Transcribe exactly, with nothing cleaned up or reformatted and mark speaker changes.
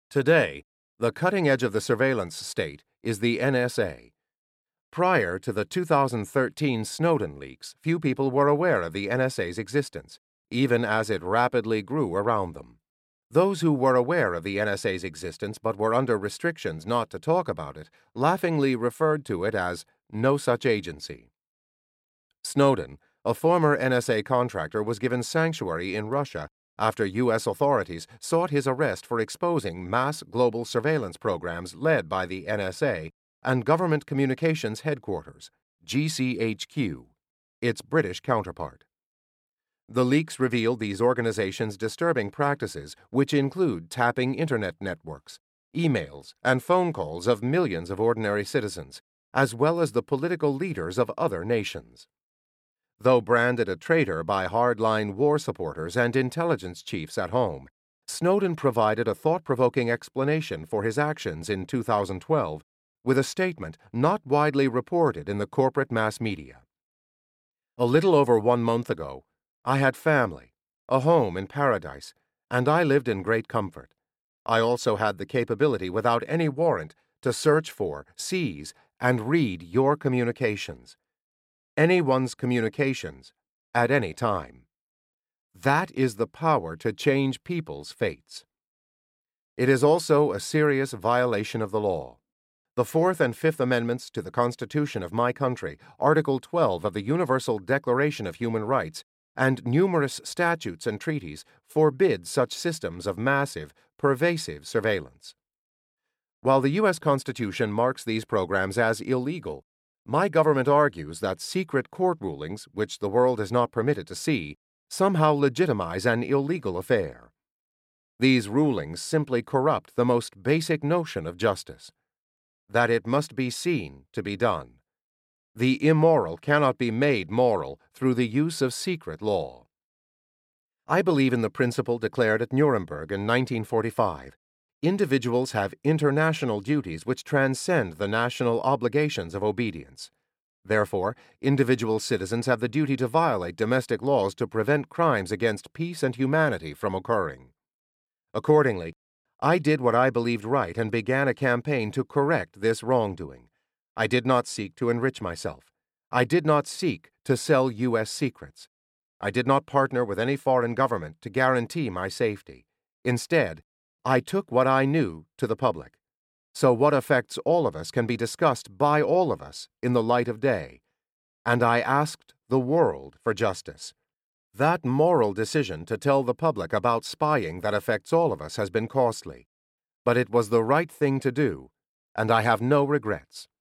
Speaker 1: Today, the cutting edge of the surveillance state is the N S A. Prior to the two thousand thirteen Snowden leaks, few people were aware of the N S A's existence, even as it rapidly grew around them. Those who were aware of the N S A's existence but were under restrictions not to talk about it laughingly referred to it as no such agency. Snowden, a former N S A contractor, was given sanctuary in Russia after U S authorities sought his arrest for exposing mass global surveillance programs led by the N S A and Government Communications Headquarters, G C H Q, its British counterpart. The leaks revealed these organizations' disturbing practices, which include tapping Internet networks, emails, and phone calls of millions of ordinary citizens, as well as the political leaders of other nations. Though branded a traitor by hardline war supporters and intelligence chiefs at home, Snowden provided a thought-provoking explanation for his actions in two thousand twelve with a statement not widely reported in the corporate mass media. A little over one month ago, I had family, a home in paradise, and I lived in great comfort. I also had the capability, without any warrant, to search for, seize, and read your communications. Anyone's communications, at any time. That is the power to change people's fates. It is also a serious violation of the law. The Fourth and Fifth Amendments to the Constitution of my country, Article twelve of the Universal Declaration of Human Rights, and numerous statutes and treaties forbid such systems of massive, pervasive surveillance. While the U S Constitution marks these programs as illegal, my government argues that secret court rulings, which the world is not permitted to see, somehow legitimize an illegal affair. These rulings simply corrupt the most basic notion of justice, that it must be seen to be done. The immoral cannot be made moral through the use of secret law. I believe in the principle declared at Nuremberg in nineteen forty-five. Individuals have international duties which transcend the national obligations of obedience. Therefore, individual citizens have the duty to violate domestic laws to prevent crimes against peace and humanity from occurring. Accordingly, I did what I believed right and began a campaign to correct this wrongdoing. I did not seek to enrich myself. I did not seek to sell U S secrets. I did not partner with any foreign government to guarantee my safety. Instead, I took what I knew to the public, so what affects all of us can be discussed by all of us in the light of day, and I asked the world for justice. That moral decision to tell the public about spying that affects all of us has been costly, but it was the right thing to do, and I have no regrets.